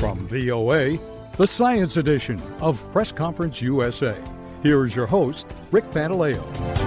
From VOA, the Science Edition of Press Conference USA. Here is your host, Rick Pantaleo.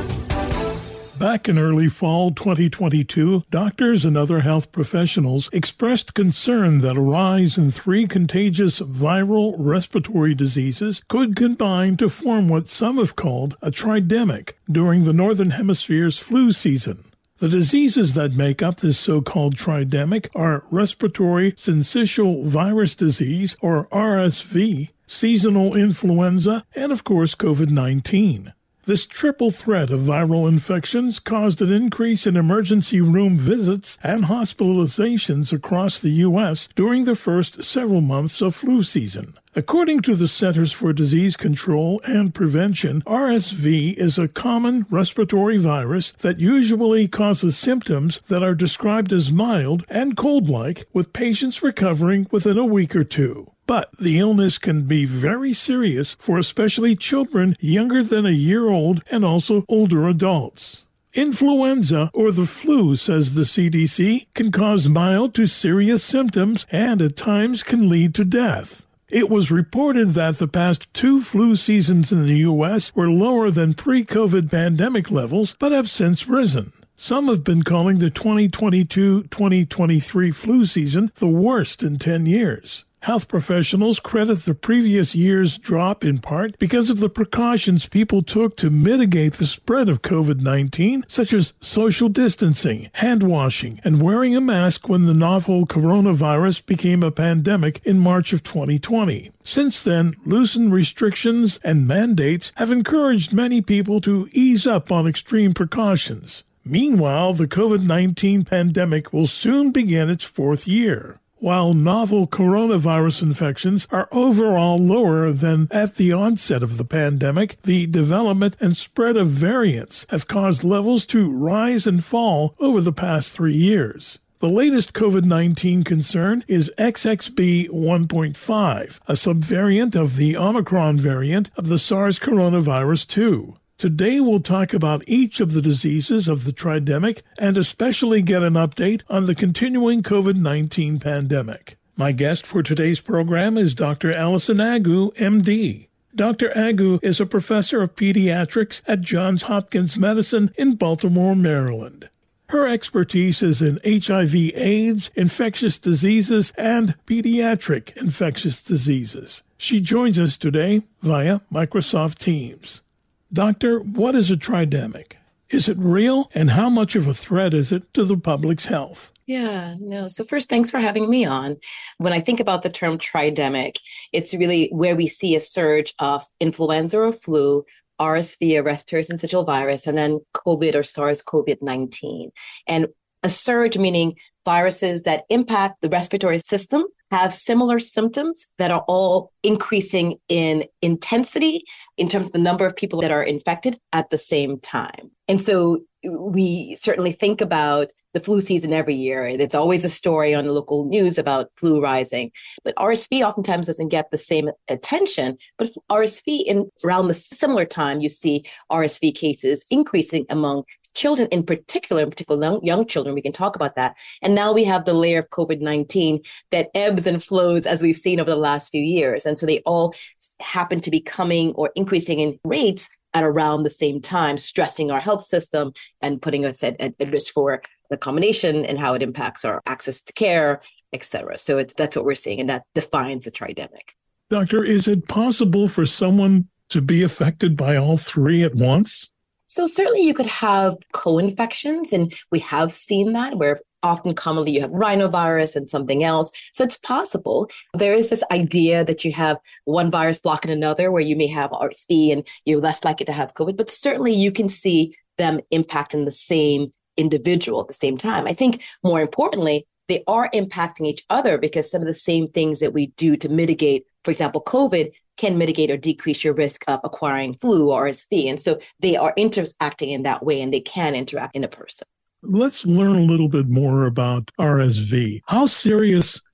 Back in early fall 2022, doctors and other health professionals expressed concern that a rise in 3 contagious viral respiratory diseases could combine to form what some have called a tridemic during the Northern Hemisphere's flu season. The diseases that make up this so-called tridemic are respiratory syncytial virus disease, or RSV, seasonal influenza, and of course COVID-19. This triple threat of viral infections caused an increase in emergency room visits and hospitalizations across the U.S. during the first several months of flu season. According to the Centers for Disease Control and Prevention, RSV is a common respiratory virus that usually causes symptoms that are described as mild and cold-like, with patients recovering within a week or two. But the illness can be very serious for especially children younger than a year old and also older adults. Influenza, or the flu, says the CDC, can cause mild to serious symptoms and at times can lead to death. It was reported that the past 2 flu seasons in the U.S. were lower than pre-COVID pandemic levels, but have since risen. Some have been calling the 2022-2023 flu season the worst in 10 years. Health professionals credit the previous year's drop in part because of the precautions people took to mitigate the spread of COVID-19, such as social distancing, hand washing, and wearing a mask when the novel coronavirus became a pandemic in March of 2020. Since then, loosened restrictions and mandates have encouraged many people to ease up on extreme precautions. Meanwhile, the COVID-19 pandemic will soon begin its 4th year. While novel coronavirus infections are overall lower than at the onset of the pandemic, the development and spread of variants have caused levels to rise and fall over the past 3 years. The latest COVID-19 concern is XXB 1.5, a subvariant of the Omicron variant of the SARS coronavirus 2. Today we'll talk about each of the diseases of the tridemic and especially get an update on the continuing COVID-19 pandemic. My guest for today's program is Dr. Allison Agoo, MD. Dr. Agoo is a professor of pediatrics at Johns Hopkins Medicine in Baltimore, Maryland. Her expertise is in HIV/AIDS, infectious diseases, and pediatric infectious diseases. She joins us today via Microsoft Teams. Doctor, what is a tridemic? Is it real, and how much of a threat is it to the public's health? So first, thanks for having me on. When I think about the term tridemic, it's really where we see a surge of influenza or flu, RSV, or respiratory syncytial virus, and then COVID or SARS-CoV-19. And a surge meaning viruses that impact the respiratory system have similar symptoms that are all increasing in intensity in terms of the number of people that are infected at the same time. And so we certainly think about the flu season every year. It's always a story on the local news about flu rising. But RSV oftentimes doesn't get the same attention. But RSV, in around the similar time, you see RSV cases increasing among children in particular young children. We can talk about that. And now we have the layer of COVID-19 that ebbs and flows as we've seen over the last few years. And so they all happen to be coming or increasing in rates at around the same time, stressing our health system and putting us at risk for the combination and how it impacts our access to care, et cetera. So that's what we're seeing, and that defines the tridemic. Doctor, is it possible for someone to be affected by all 3 at once? So certainly you could have co-infections, and we have seen that where often commonly you have rhinovirus and something else. So it's possible. There is this idea that you have one virus blocking another where you may have RSV and you're less likely to have COVID, but certainly you can see them impacting the same individual at the same time. I think more importantly, they are impacting each other because some of the same things that we do to mitigate, for example, COVID, can mitigate or decrease your risk of acquiring flu or RSV. And so they are interacting in that way, and they can interact in a person. Let's learn a little bit more about RSV. How serious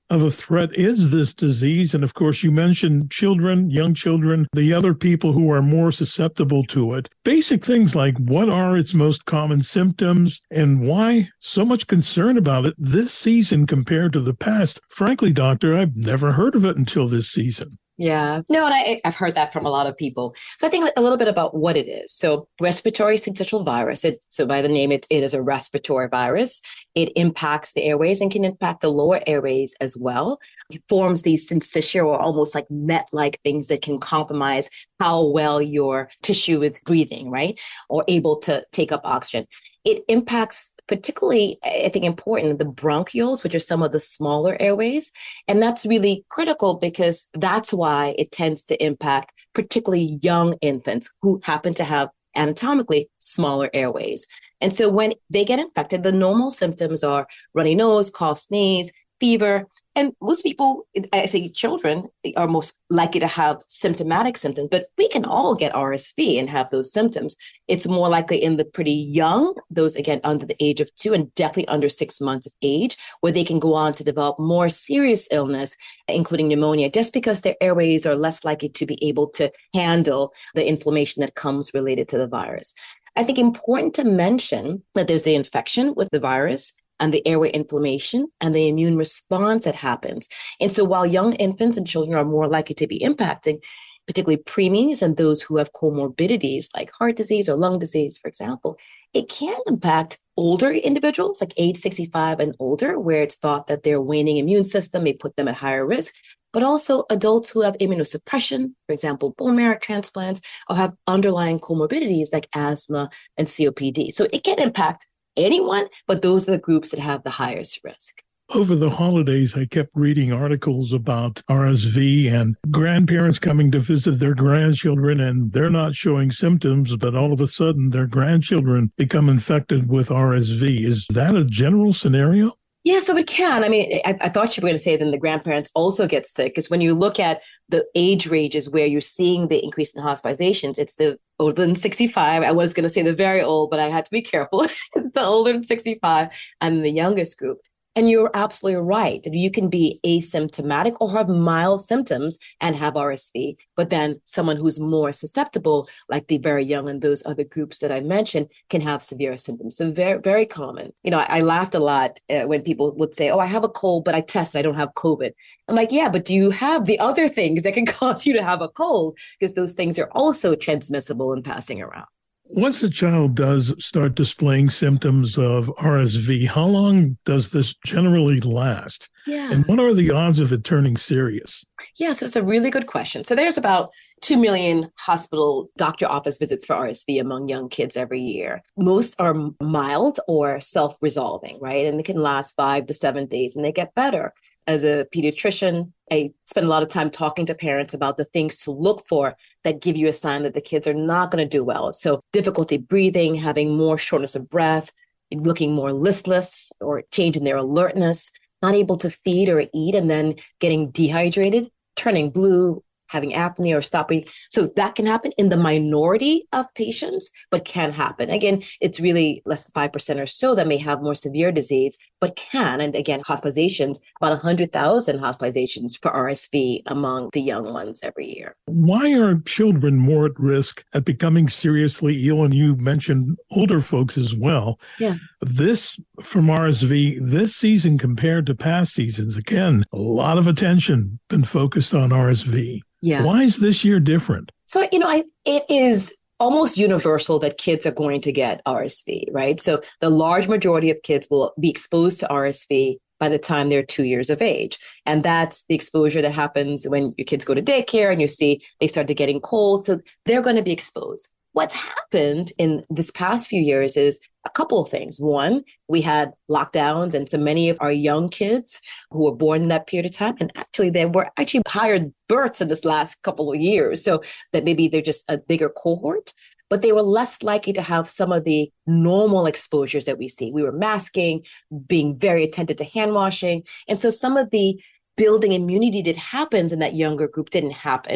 of a threat is this disease? And of course, you mentioned children, young children, the other people who are more susceptible to it. Basic things like what are its most common symptoms and why so much concern about it this season compared to the past. Frankly, doctor, I've never heard of it until this season. Yeah. No, and I've heard that from a lot of people. So I think a little bit about what it is. So respiratory syncytial virus, so by the name, it is a respiratory virus. It impacts the airways and can impact the lower airways as well. It forms these syncytia or almost like net-like things that can compromise how well your tissue is breathing, right? Or able to take up oxygen. It impacts particularly, I think, important, the bronchioles, which are some of the smaller airways. And that's really critical because that's why it tends to impact particularly young infants who happen to have anatomically smaller airways. And so when they get infected, the normal symptoms are runny nose, cough, sneeze, fever. And most people, I say children, are most likely to have symptomatic symptoms, but we can all get RSV and have those symptoms. It's more likely in the pretty young, those again under the age of 2 and definitely under 6 months of age, where they can go on to develop more serious illness, including pneumonia, just because their airways are less likely to be able to handle the inflammation that comes related to the virus. I think important to mention that there's the infection with the virus and the airway inflammation and the immune response that happens. And so while young infants and children are more likely to be impacted, particularly preemies and those who have comorbidities like heart disease or lung disease, for example, it can impact older individuals like age 65 and older, where it's thought that their waning immune system may put them at higher risk, but also adults who have immunosuppression, for example, bone marrow transplants, or have underlying comorbidities like asthma and COPD. So it can impact anyone, but those are the groups that have the highest risk. Over the holidays, I kept reading articles about RSV and grandparents coming to visit their grandchildren, and they're not showing symptoms, but all of a sudden their grandchildren become infected with RSV. Is that a general scenario? Yeah, so it can. I mean, I thought you were going to say then the grandparents also get sick, because when you look at the age ranges where you're seeing the increase in hospitalizations, it's the older than 65. I was going to say the very old, but I had to be careful. It's the older than 65 and the youngest group. And you're absolutely right that you can be asymptomatic or have mild symptoms and have RSV, but then someone who's more susceptible, like the very young and those other groups that I mentioned, can have severe symptoms. So very, very common. You know, I laughed a lot when people would say, oh, I have a cold, but I tested, I don't have COVID. I'm like, yeah, but do you have the other things that can cause you to have a cold? Because those things are also transmissible and passing around. Once a child does start displaying symptoms of RSV, how long does this generally last? Yeah. And what are the odds of it turning serious? Yeah, so it's a really good question. So there's about 2 million hospital doctor office visits for RSV among young kids every year. Most are mild or self-resolving, right? And they can last 5 to 7 days and they get better. As a pediatrician, I spend a lot of time talking to parents about the things to look for that give you a sign that the kids are not going to do well. So difficulty breathing, having more shortness of breath, looking more listless or change in their alertness, not able to feed or eat, and then getting dehydrated, turning blue, having apnea or stopping. So that can happen in the minority of patients, but can happen. Again, it's really less than 5% or so that may have more severe disease, but can. And again, hospitalizations, about 100,000 hospitalizations for RSV among the young ones every year. Why are children more at risk at becoming seriously ill? And you mentioned older folks as well. Yeah. This from RSV, this season compared to past seasons, again, a lot of attention been focused on RSV. Yeah. Why is this year different? So, it is almost universal that kids are going to get RSV, right? So the large majority of kids will be exposed to RSV by the time they're 2 years of age. And that's the exposure that happens when your kids go to daycare and you see they start to getting colds. So they're going to be exposed. What's happened in this past few years is a couple of things. One, we had lockdowns, and so many of our young kids who were born in that period of time, and actually there were actually higher births in this last couple of years. So that maybe they're just a bigger cohort, but they were less likely to have some of the normal exposures that we see. We were masking, being very attentive to hand washing. And so some of the building immunity that happens in that younger group didn't happen.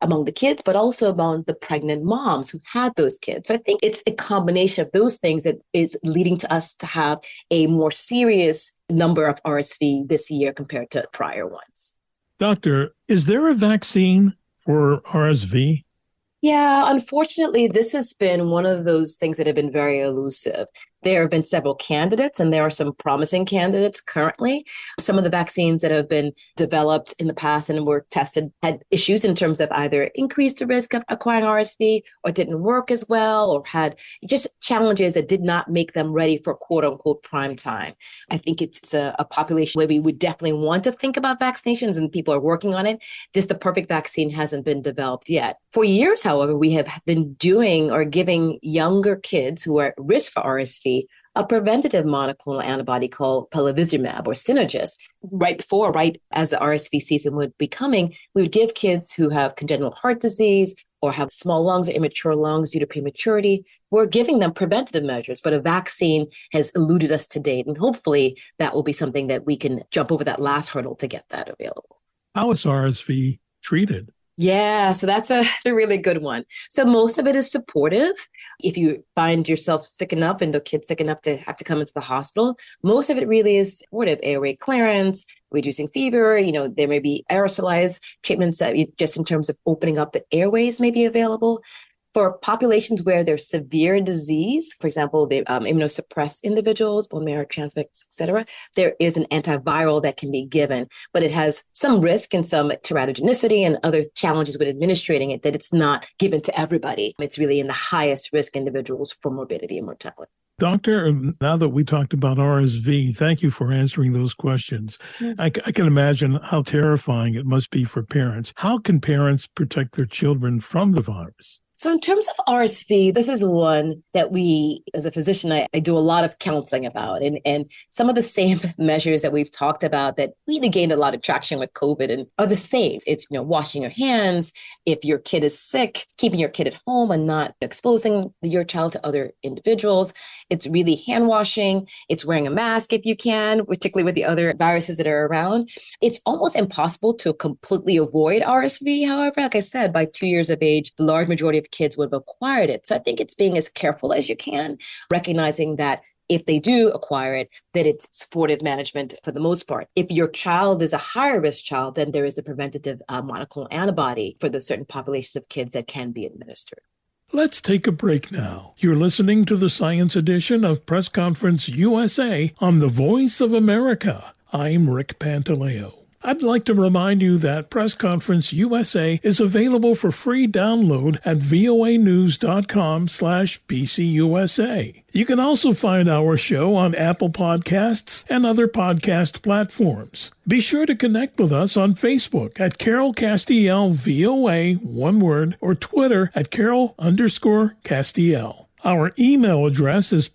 among the kids, but also among the pregnant moms who had those kids. So I think it's a combination of those things that is leading to us to have a more serious number of RSV this year compared to prior ones. Doctor, is there a vaccine for RSV? Yeah, unfortunately, this has been one of those things that have been very elusive. There have been several candidates, and there are some promising candidates currently. Some of the vaccines that have been developed in the past and were tested had issues in terms of either increased the risk of acquiring RSV or didn't work as well, or had just challenges that did not make them ready for quote unquote prime time. I think it's a population where we would definitely want to think about vaccinations, and people are working on it. Just the perfect vaccine hasn't been developed yet. For years, however, we have been doing or giving younger kids who are at risk for RSV a preventative monoclonal antibody called palivizumab or Synagis. Right as the RSV season would be coming, we would give kids who have congenital heart disease or have small lungs or immature lungs due to prematurity. We're giving them preventative measures, but a vaccine has eluded us to date. And hopefully that will be something that we can jump over that last hurdle to get that available. How is RSV treated? Yeah, so that's a really good one. So most of it is supportive. If you find yourself sick enough and the kid's sick enough to have to come into the hospital, most of it really is supportive. Airway clearance, reducing fever. There may be aerosolized treatments that just in terms of opening up the airways may be available. For populations where there's severe disease, for example, the immunosuppressed individuals, bone marrow transplants, et cetera, there is an antiviral that can be given, but it has some risk and some teratogenicity and other challenges with administrating it that it's not given to everybody. It's really in the highest risk individuals for morbidity and mortality. Doctor, now that we talked about RSV, thank you for answering those questions. Mm-hmm. I can imagine how terrifying it must be for parents. How can parents protect their children from the virus? So in terms of RSV, this is one that we, as a physician, I do a lot of counseling about. And some of the same measures that we've talked about that really gained a lot of traction with COVID and are the same. It's, washing your hands. If your kid is sick, keeping your kid at home and not exposing your child to other individuals. It's really hand washing. It's wearing a mask if you can, particularly with the other viruses that are around. It's almost impossible to completely avoid RSV. However, like I said, by 2 years of age, the large majority of kids would have acquired it. So I think it's being as careful as you can, recognizing that if they do acquire it, that it's supportive management for the most part. If your child is a higher risk child, then there is a preventative monoclonal antibody for the certain populations of kids that can be administered. Let's take a break now. You're listening to the Science Edition of Press Conference USA on the Voice of America. I'm Rick Pantaleo. I'd like to remind you that Press Conference USA is available for free download at voanews.com/PCUSA. You can also find our show on Apple Podcasts and other podcast platforms. Be sure to connect with us on Facebook at Carol Castiel VOA, one word, or Twitter at Carol_Castiel. Our email address is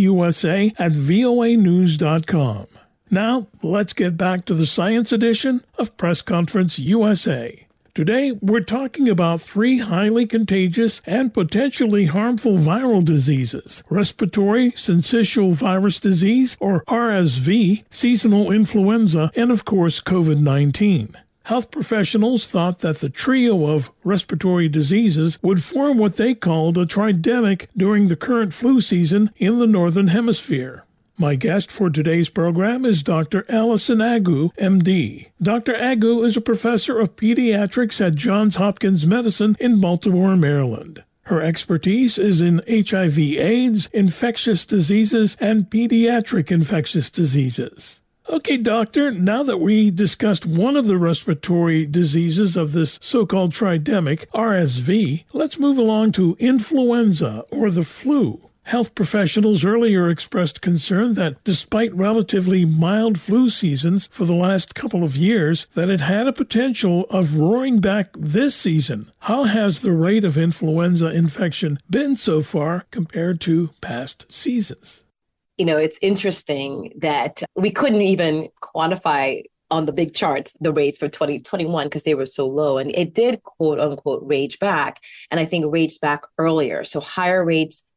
pcusa@voanews.com. Now, let's get back to the Science Edition of Press Conference USA. Today, we're talking about 3 highly contagious and potentially harmful viral diseases: respiratory syncytial virus disease, or RSV, seasonal influenza, and of course, COVID-19. Health professionals thought that the trio of respiratory diseases would form what they called a tridemic during the current flu season in the Northern Hemisphere. My guest for today's program is Dr. Allison Agoo, MD. Dr. Agoo is a professor of pediatrics at Johns Hopkins Medicine in Baltimore, Maryland. Her expertise is in HIV/AIDS, infectious diseases, and pediatric infectious diseases. Okay, doctor, now that we discussed one of the respiratory diseases of this so-called tridemic, RSV, let's move along to influenza, or the flu. Health professionals earlier expressed concern that despite relatively mild flu seasons for the last couple of years, that it had a potential of roaring back this season. How has the rate of influenza infection been so far compared to past seasons? It's interesting that we couldn't even quantify on the big charts the rates for 2021 because they were so low. And it did, quote unquote, rage back. And I think raged back earlier. So higher rates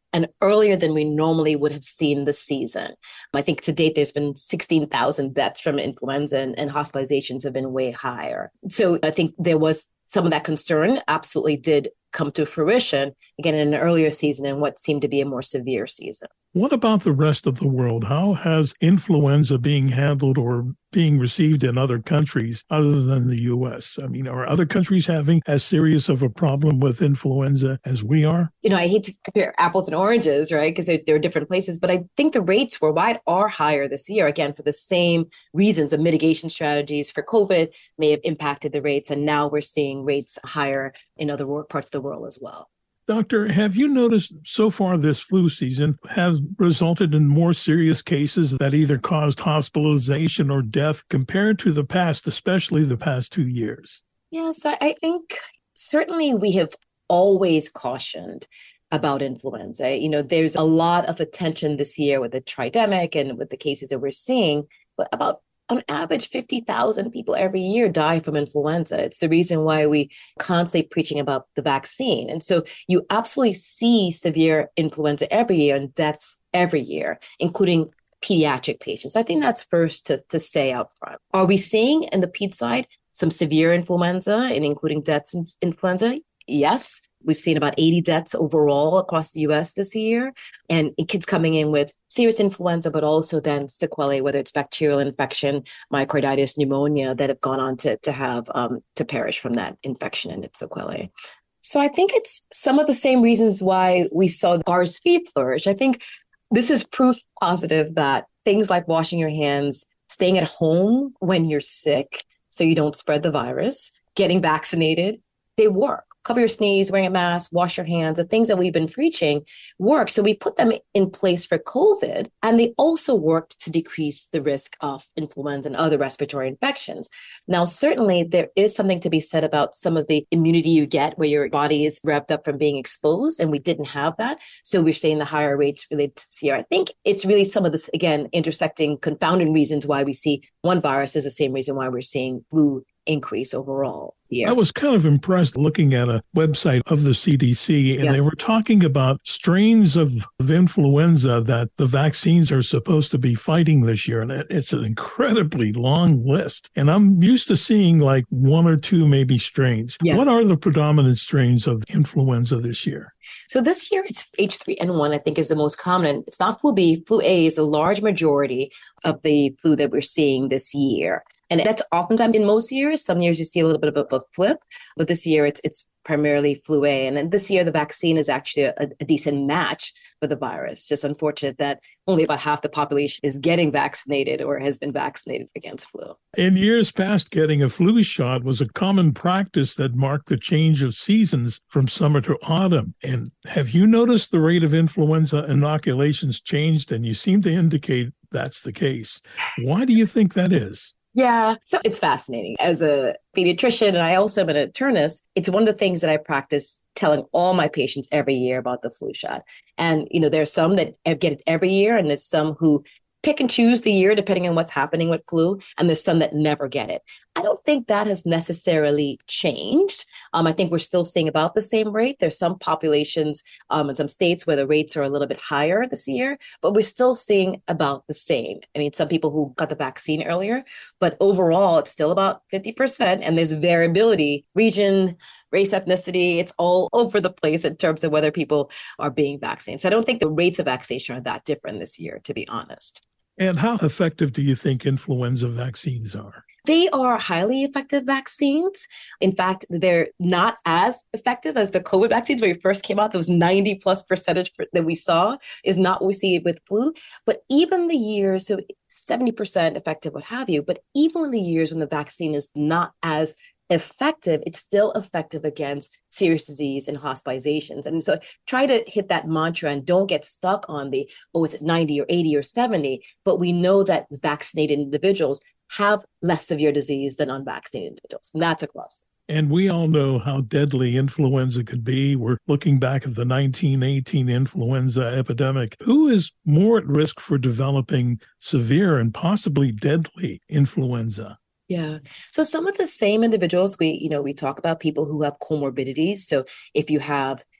and earlier than we normally would have seen the season. I think to date, there's been 16,000 deaths from influenza, and hospitalizations have been way higher. So I think there was some of that concern absolutely did come to fruition, again, in an earlier season and what seemed to be a more severe season. What about the rest of the world? How has influenza being handled or being received in other countries other than the U.S.? I mean, are other countries having as serious of a problem with influenza as we are? I hate to compare apples and oranges, right? Because they're different places, but I think the rates worldwide are higher this year, again, for the same reasons. The mitigation strategies for COVID may have impacted the rates, and now we're seeing rates higher in other parts of the world as well. Doctor, have you noticed so far this flu season has resulted in more serious cases that either caused hospitalization or death compared to the past, especially the past 2 years? Yeah, so I think certainly we have always cautioned about influenza. There's a lot of attention this year with the tridemic and with the cases that we're seeing, but about on average, 50,000 people every year die from influenza. It's the reason why we constantly preaching about the vaccine. And so you absolutely see severe influenza every year and deaths every year, including pediatric patients. I think that's first to say out front. Are we seeing in the ped side some severe influenza and including deaths in influenza? Yes. We've seen about 80 deaths overall across the U.S. this year, and kids coming in with serious influenza, but also then sequelae, whether it's bacterial infection, myocarditis, pneumonia, that have gone on to have to perish from that infection and its sequelae. So I think it's some of the same reasons why we saw RSV flourish. I think this is proof positive that things like washing your hands, staying at home when you're sick so you don't spread the virus, getting vaccinated, they work. Cover your sneeze, wearing a mask, wash your hands, the things that we've been preaching work. So we put them in place for COVID, and they also worked to decrease the risk of influenza and other respiratory infections. Now, certainly there is something to be said about some of the immunity you get where your body is revved up from being exposed, and we didn't have that. So we're seeing the higher rates related to this year. I think it's really some of this, again, intersecting, confounding reasons why we see one virus is the same reason why we're seeing flu increase overall. Yeah. I was kind of impressed looking at a website of the CDC, and they were talking about strains of influenza that the vaccines are supposed to be fighting this year. And it's an incredibly long list. And I'm used to seeing like one or two maybe strains. Yeah. What are the predominant strains of influenza this year? So this year, it's H3N1, I think, is the most common. It's not flu B. Flu A is a large majority of the flu that we're seeing this year. And that's oftentimes in most years. Some years you see a little bit of a flip, but this year it's primarily flu A. And then this year, the vaccine is actually a decent match for the virus. Just unfortunate that only about half the population is getting vaccinated or has been vaccinated against flu. In years past, getting a flu shot was a common practice that marked the change of seasons from summer to autumn. And have you noticed the rate of influenza inoculations changed? And you seem to indicate that's the case. Why do you think that is? Yeah, so it's fascinating. As a pediatrician, and I also am an internist, it's one of the things that I practice telling all my patients every year about the flu shot. And, there's some that get it every year, and there's some who pick and choose the year depending on what's happening with flu, and there's some that never get it. I don't think that has necessarily changed. I think we're still seeing about the same rate. There's some populations in some states where the rates are a little bit higher this year, but we're still seeing about the same. I mean, some people who got the vaccine earlier, but overall, it's still about 50%, and there's variability, region, race, ethnicity, it's all over the place in terms of whether people are being vaccinated. So I don't think the rates of vaccination are that different this year, to be honest. And how effective do you think influenza vaccines are? They are highly effective vaccines. In fact, they're not as effective as the COVID vaccines when we first came out. Those 90+% that we saw is not what we see with flu. But even the years, so 70% effective, what have you, but even in the years when the vaccine is not as effective, it's still effective against serious disease and hospitalizations. And so try to hit that mantra and don't get stuck on is it 90 or 80 or 70? But we know that vaccinated individuals have less severe disease than unvaccinated individuals. And that's across. And we all know how deadly influenza can be. We're looking back at the 1918 influenza epidemic. Who is more at risk for developing severe and possibly deadly influenza? Yeah. So some of the same individuals, we talk about people who have comorbidities. So if you have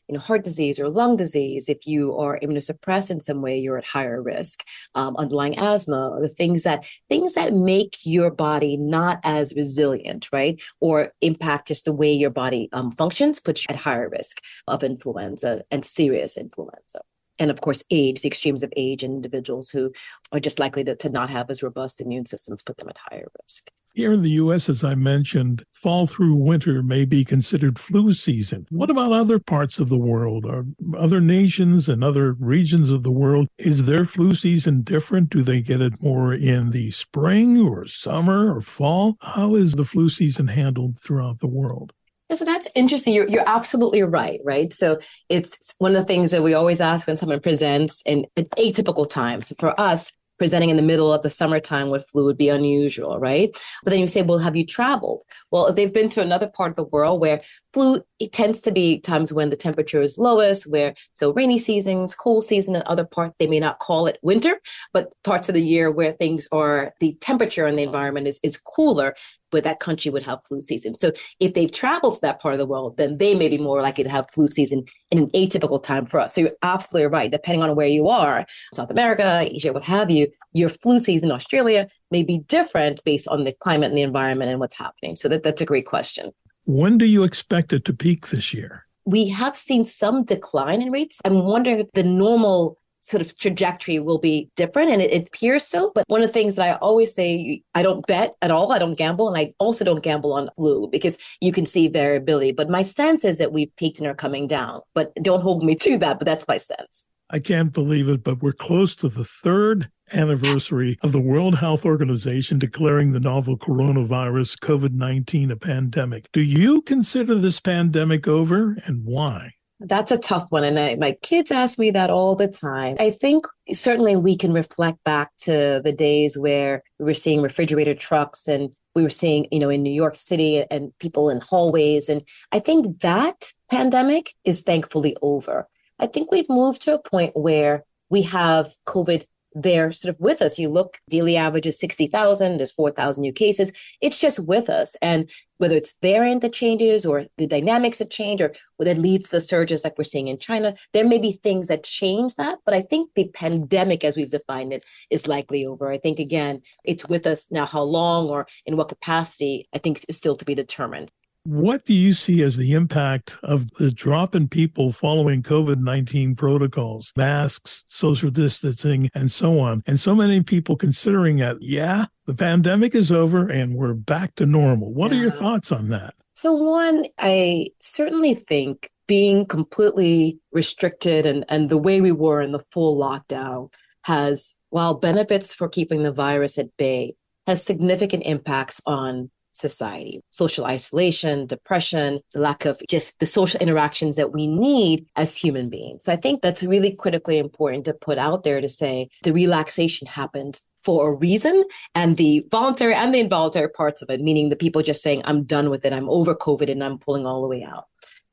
heart disease or lung disease. If you are immunosuppressed in some way, you're at higher risk. Underlying asthma, or the things that make your body not as resilient, right? Or impact just the way your body functions, put you at higher risk of influenza and serious influenza. And of course, age, the extremes of age in individuals who are just likely to not have as robust immune systems put them at higher risk. Here in the U.S., as I mentioned, fall through winter may be considered flu season. What about other parts of the world? Are other nations and other regions of the world, is their flu season different? Do they get it more in the spring or summer or fall? How is the flu season handled throughout the world? So that's interesting. You're absolutely right? So it's one of the things that we always ask when someone presents in an atypical time. So for us, presenting in the middle of the summertime with flu would be unusual, right? But then you say, well, have you traveled? Well, if they've been to another part of the world where flu, it tends to be times when the temperature is lowest, so rainy seasons, cold season, and other parts, they may not call it winter, but parts of the year where the temperature in the environment is cooler, but that country would have flu season. So if they've traveled to that part of the world, then they may be more likely to have flu season in an atypical time for us. So you're absolutely right. Depending on where you are, South America, Asia, what have you, your flu season in Australia may be different based on the climate and the environment and what's happening. So that's a great question. When do you expect it to peak this year? We have seen some decline in rates. I'm wondering if the normal sort of trajectory will be different, and it appears so. But one of the things that I always say, I don't bet at all. I don't gamble. And I also don't gamble on flu because you can see variability. But my sense is that we've peaked and are coming down. But don't hold me to that, but that's my sense. I can't believe it, but we're close to the third anniversary of the World Health Organization declaring the novel coronavirus COVID-19 a pandemic. Do you consider this pandemic over, and why? That's a tough one. And my kids ask me that all the time. I think certainly we can reflect back to the days where we were seeing refrigerator trucks and we were seeing, in New York City and people in hallways. And I think that pandemic is thankfully over. I think we've moved to a point where we have COVID there sort of with us. You look, daily average is 60,000, there's 4,000 new cases. It's just with us. And whether it's variant that changes or the dynamics that change or that leads to the surges like we're seeing in China, there may be things that change that. But I think the pandemic, as we've defined it, is likely over. I think, again, it's with us now. How long or in what capacity, I think is still to be determined. What do you see as the impact of the drop in people following COVID-19 protocols, masks, social distancing, and so on? And so many people considering that, the pandemic is over and we're back to normal. What are your thoughts on that? So one, I certainly think being completely restricted and the way we were in the full lockdown has, while benefits for keeping the virus at bay, has significant impacts on society, social isolation, depression, the lack of just the social interactions that we need as human beings. So I think that's really critically important to put out there to say the relaxation happened for a reason, and the voluntary and the involuntary parts of it, meaning the people just saying, I'm done with it, I'm over COVID and I'm pulling all the way out.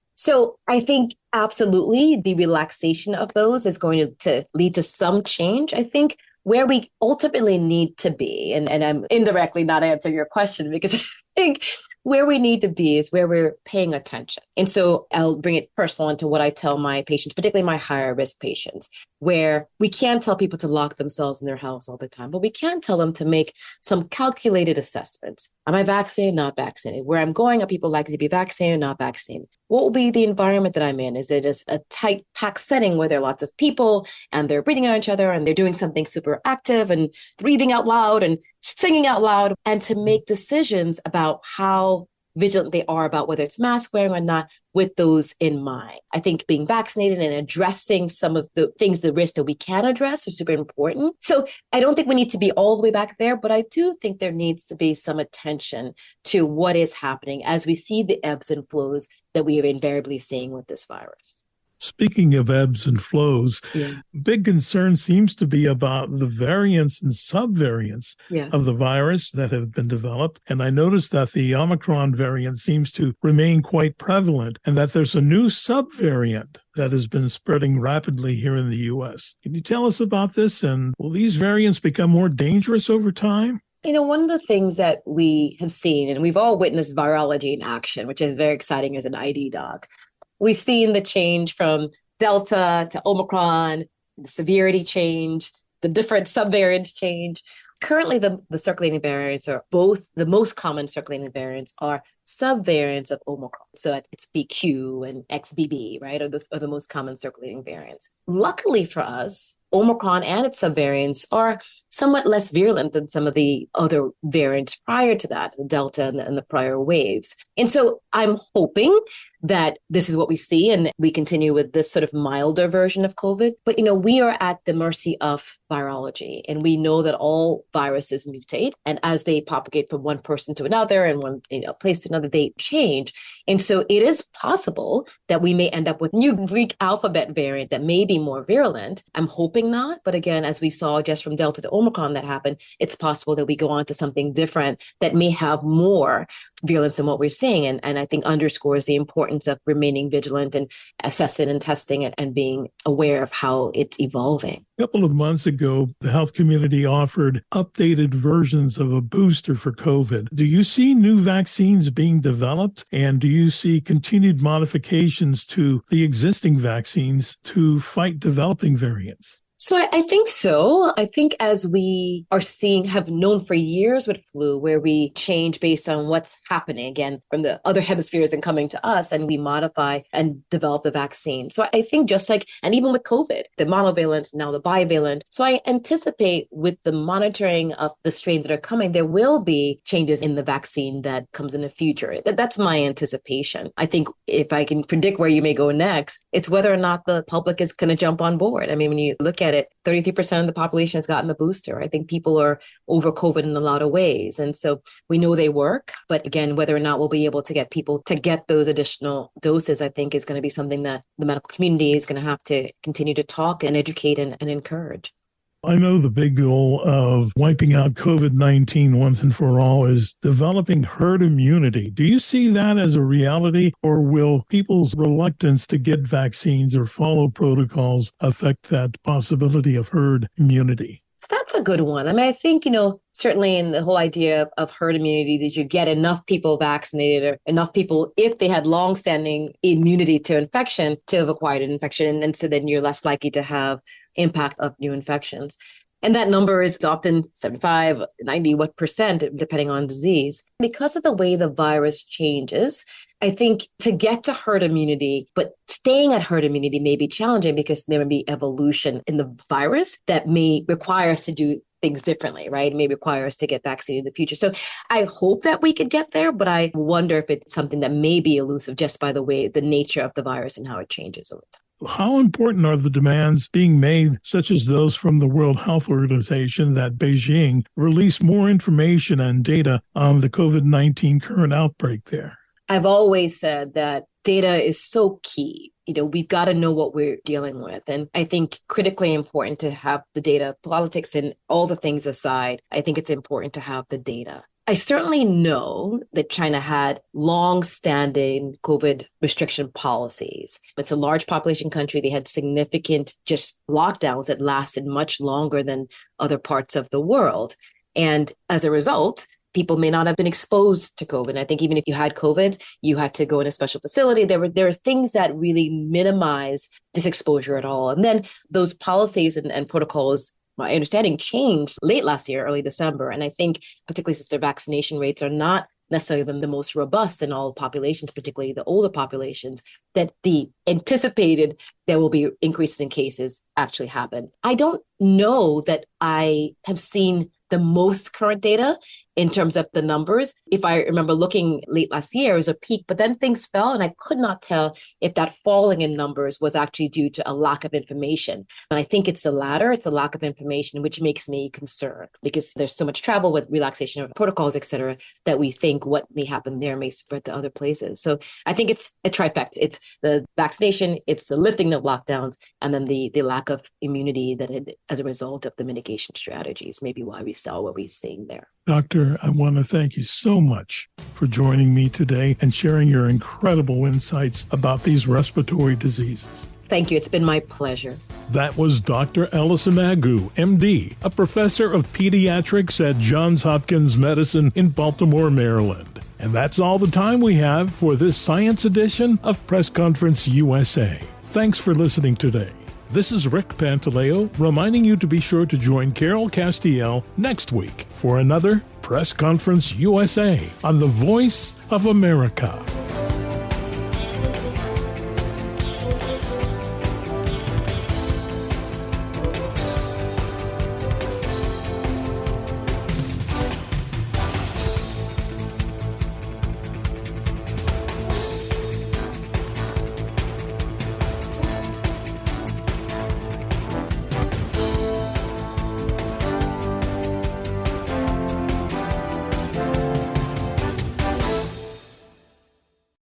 So I think absolutely the relaxation of those is going to lead to some change. I think where we ultimately need to be, and I'm indirectly not answering your question because I think where we need to be is where we're paying attention. And so I'll bring it personal into what I tell my patients, particularly my higher risk patients, where we can't tell people to lock themselves in their house all the time, but we can tell them to make some calculated assessments. Am I vaccinated, not vaccinated? Where I'm going, are people likely to be vaccinated, not vaccinated? What will be the environment that I'm in? Is it a tight packed setting where there are lots of people and they're breathing on each other and they're doing something super active and breathing out loud and singing out loud, and to make decisions about how vigilant they are about whether it's mask wearing or not with those in mind. I think being vaccinated and addressing some of the things, the risks that we can address are super important. So I don't think we need to be all the way back there, but I do think there needs to be some attention to what is happening as we see the ebbs and flows that we are invariably seeing with this virus. Speaking of ebbs and flows, big concern seems to be about the variants and subvariants of the virus that have been developed. And I noticed that the Omicron variant seems to remain quite prevalent and that there's a new subvariant that has been spreading rapidly here in the U.S. Can you tell us about this? And will these variants become more dangerous over time? One of the things that we have seen, and we've all witnessed virology in action, which is very exciting as an ID doc, we've seen the change from Delta to Omicron, the severity change, the different subvariants change. Currently, the circulating variants are both the most common circulating variants are subvariants of Omicron. So it's BQ and XBB, right, are the most common circulating variants. Luckily for us, Omicron and its subvariants are somewhat less virulent than some of the other variants prior to that, Delta and the prior waves. And so I'm hoping that this is what we see and we continue with this sort of milder version of COVID. But, we are at the mercy of virology, and we know that all viruses mutate. And as they propagate from one person to another and one place to another, they change. And so it is possible that we may end up with new Greek alphabet variant that may be more virulent. I'm hoping not. But again, as we saw just from Delta to Omicron that happened, it's possible that we go on to something different that may have more virulence than what we're seeing. And I think underscores the importance of remaining vigilant and assessing and testing it and being aware of how it's evolving. A couple of months ago, the health community offered updated versions of a booster for COVID. Do you see new vaccines being developed? And do you see continued modifications to the existing vaccines to fight developing variants? So I think so. I think as we are have known for years with flu, where we change based on what's happening, again, from the other hemispheres and coming to us, and we modify and develop the vaccine. So I think just like, and even with COVID, the monovalent, now the bivalent. So I anticipate with the monitoring of the strains that are coming, there will be changes in the vaccine that comes in the future. That's my anticipation. I think if I can predict where you may go next, it's whether or not the public is going to jump on board. I mean, when you look at it, 33% of the population has gotten the booster. I think people are over COVID in a lot of ways. And so we know they work. But again, whether or not we'll be able to get people to get those additional doses, I think is going to be something that the medical community is going to have to continue to talk and educate and encourage. I know the big goal of wiping out COVID-19 once and for all is developing herd immunity. Do you see that as a reality, or will people's reluctance to get vaccines or follow protocols affect that possibility of herd immunity? That's a good one. I mean, I think, certainly in the whole idea of herd immunity, that you get enough people vaccinated or enough people, if they had longstanding immunity to infection, to have acquired an infection. And so then you're less likely to have impact of new infections. And that number is often 75, 90% depending on disease. Because of the way the virus changes, I think to get to herd immunity, but staying at herd immunity may be challenging because there may be evolution in the virus that may require us to do things differently, right? It may require us to get vaccinated in the future. So I hope that we could get there, but I wonder if it's something that may be elusive just by the way, the nature of the virus and how it changes over time. How important are the demands being made, such as those from the World Health Organization, that Beijing release more information and data on the COVID-19 current outbreak there? I've always said that data is so key. We've got to know what we're dealing with. And I think critically important to have the data, politics and all the things aside, I think it's important to have the data. I certainly know that China had long-standing COVID restriction policies. It's a large population country. They had significant just lockdowns that lasted much longer than other parts of the world. And as a result, people may not have been exposed to COVID. I think even if you had COVID, you had to go in a special facility. There are things that really minimize this exposure at all. And then those policies and protocols, my understanding, changed late last year, early December. And I think particularly since their vaccination rates are not necessarily the most robust in all populations, particularly the older populations, that the anticipated there will be increases in cases actually happen. I don't know that I have seen the most current data in terms of the numbers. If I remember looking late last year, it was a peak, but then things fell, and I could not tell if that falling in numbers was actually due to a lack of information. And I think it's the latter. It's a lack of information, which makes me concerned because there's so much travel with relaxation of protocols, et cetera, that we think what may happen there may spread to other places. So I think it's a trifecta. It's the vaccination, it's the lifting of lockdowns, and then the lack of immunity that had, as a result of the mitigation strategies, maybe why we saw what we're seeing there. Doctor, I want to thank you so much for joining me today and sharing your incredible insights about these respiratory diseases. Thank you. It's been my pleasure. That was Dr. Ellison Agu, MD, a professor of pediatrics at Johns Hopkins Medicine in Baltimore, Maryland. And that's all the time we have for this science edition of Press Conference USA. Thanks for listening today. This is Rick Pantaleo reminding you to be sure to join Carol Castiel next week for another Press Conference USA on the Voice of America.